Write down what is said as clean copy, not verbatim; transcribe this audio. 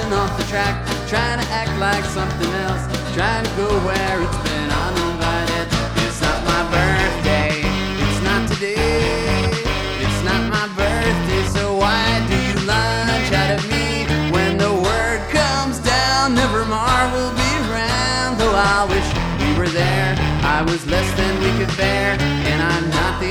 running off the track, trying to act like something else, trying to go where it's been uninvited. It's not my birthday, it's not today, it's not my birthday, so why do you lunch out of me? When the word comes down, Nevermore will be around. Though I wish we were there, I was less than we could bear, and I'm not the